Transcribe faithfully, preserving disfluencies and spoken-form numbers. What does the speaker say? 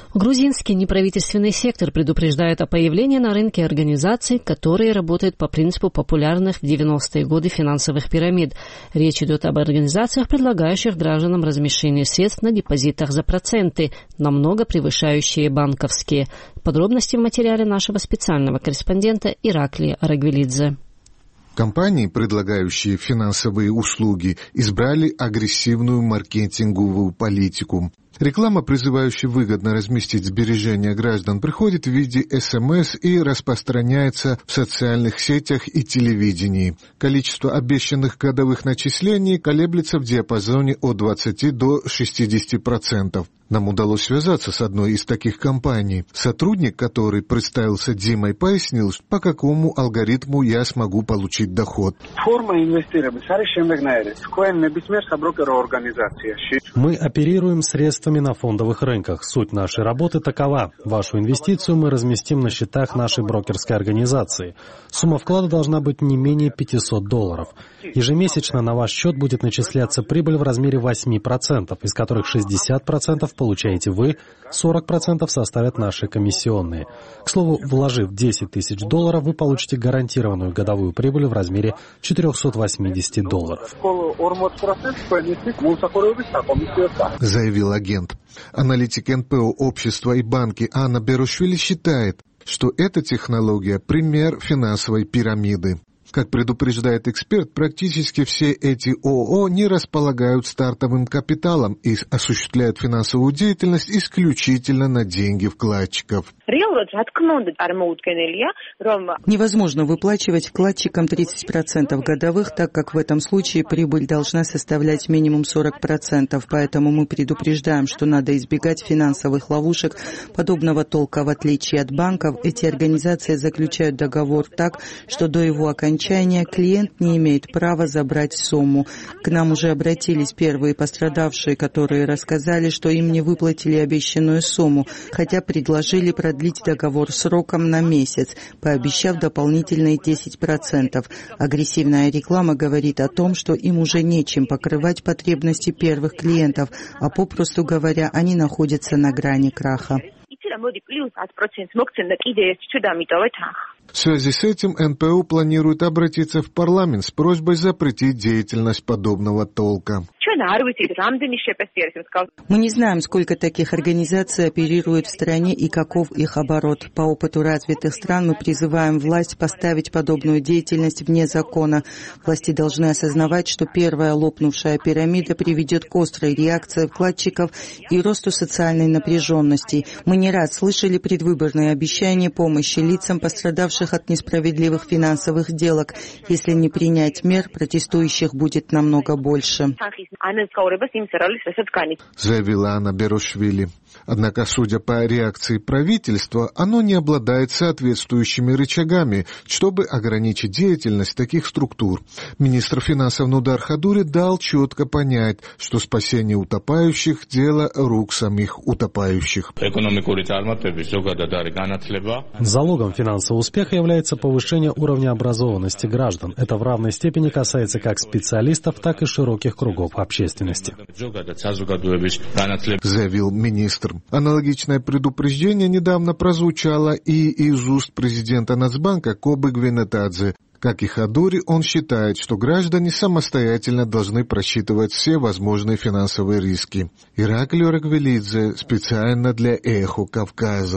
Грузинский неправительственный сектор предупреждает о появлении на рынке организаций, которые работают по принципу популярных в девяностые годы финансовых пирамид. Речь идет об организациях, предлагающих гражданам размещение средств на депозитах за проценты, намного превышающие банковские. Подробности в материале нашего специального корреспондента Ираклия Арагвелидзе. Компании, предлагающие финансовые услуги, избрали агрессивную маркетинговую политику. Реклама, призывающая выгодно разместить сбережения граждан, приходит в виде эс эм эс и распространяется в социальных сетях и телевидении. Количество обещанных годовых начислений колеблется в диапазоне от двадцати до шестидесяти процентов. Нам удалось связаться с одной из таких компаний. Сотрудник, который представился Димой, пояснил, по какому алгоритму я смогу получить доход. Мы оперируем средствами на фондовых рынках. Суть нашей работы такова. Вашу инвестицию мы разместим на счетах нашей брокерской организации. Сумма вклада должна быть не менее пятисот долларов. Ежемесячно на ваш счет будет начисляться прибыль в размере восьми процентов, из которых шестьдесят процентов получаете вы, сорок процентов составят наши комиссионные. К слову, вложив десять тысяч долларов, вы получите гарантированную годовую прибыль в размере четырехсот восьмидесяти долларов. Заявил агент. Аналитик эн пэ о общества и банки Анна Берушвили считает, что эта технология – пример финансовой пирамиды. Как предупреждает эксперт, практически все эти ООО не располагают стартовым капиталом и осуществляют финансовую деятельность исключительно на деньги вкладчиков. Невозможно выплачивать вкладчикам тридцать процентов годовых, так как в этом случае прибыль должна составлять минимум сорок процентов. Поэтому мы предупреждаем, что надо избегать финансовых ловушек подобного толка. В отличие от банков, эти организации заключают договор так, что до его окончания клиент не имеет права забрать сумму. К нам уже обратились первые пострадавшие, которые рассказали, что им не выплатили обещанную сумму, хотя предложили продлить договор сроком на месяц, пообещав дополнительные десять процентов. Агрессивная реклама говорит о том, что им уже нечем покрывать потребности первых клиентов, а попросту говоря, они находятся на грани краха. В связи с этим эн пэ о планирует обратиться в парламент с просьбой запретить деятельность подобного толка. Мы не знаем, сколько таких организаций оперирует в стране и каков их оборот. По опыту развитых стран мы призываем власть поставить подобную деятельность вне закона. Власти должны осознавать, что первая лопнувшая пирамида приведет к острой реакции вкладчиков и росту социальной напряженности. Мы не раз слышали предвыборные обещания помощи лицам, пострадавших от несправедливых финансовых сделок. Если не принять мер, протестующих будет намного больше. Заявила Анна Берушвили. Однако, судя по реакции правительства, оно не обладает соответствующими рычагами, чтобы ограничить деятельность таких структур. Министр финансов Нудар Хадури дал четко понять, что спасение утопающих – дело рук самих утопающих. Залогом финансового успеха является повышение уровня образованности граждан. Это в равной степени касается как специалистов, так и широких кругов общественности. Заявил министр. Аналогичное предупреждение недавно прозвучало и из уст президента Нацбанка Кобы Гвинетадзе. Как и Хадури, он считает, что граждане самостоятельно должны просчитывать все возможные финансовые риски. Ираклий Арагвелидзе специально для «Эхо Кавказа».